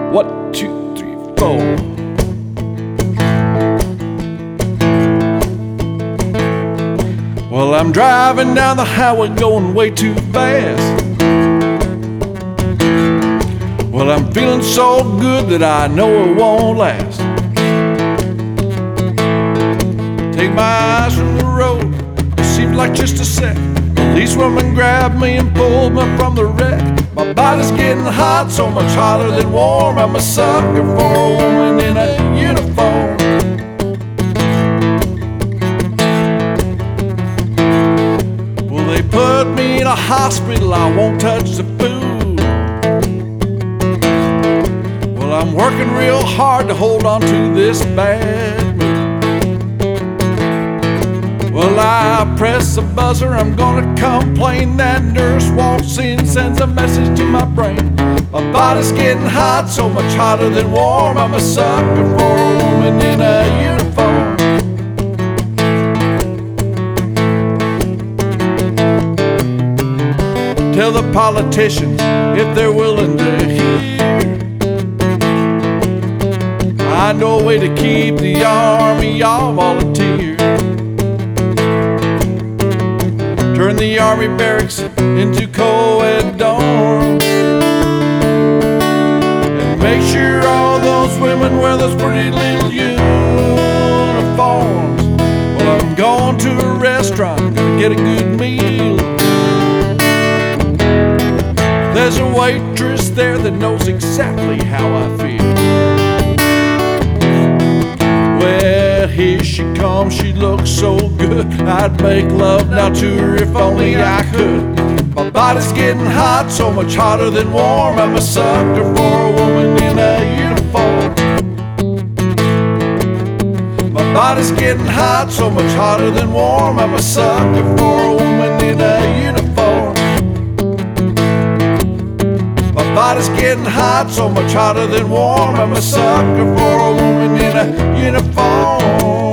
1, 2, 3, 4. Well, I'm driving down the highway going way too fast. Well, I'm feeling so good that I know it won't last. Take my eyes from the road, it seems like just a sec. Police woman grabbed me and pulled me from the wreck. My body's getting hot, so much hotter than warm. I'm a sucker for a woman in a uniform. Well, they put me in a hospital, I won't touch the food. Well, I'm working real hard to hold on to this bad mood. Well, I press the buzzer, I'm gonna complain. That nurse walks in, sends a message to my brain. My body's getting hot, so much hotter than warm. I'm a sucker for a woman in a uniform. Tell the politicians if they're willing to hear. I know a way to keep the army all volunteer. Turn the army barracks into co-ed dorms, and make sure all those women wear those pretty little uniforms. Well, I'm going to a restaurant, gonna get a good meal. There's a waitress there that knows exactly how I feel. Well, here she comes, she looks so good. I'd make love now to her if only I could. My body's getting hot, so much hotter than warm. I'm a sucker for a woman in a uniform. My body's getting hot, so much hotter than warm. I'm a sucker for a woman in a uniform. My body's getting hot, so much hotter than warm. I'm a sucker for a woman in a uniform.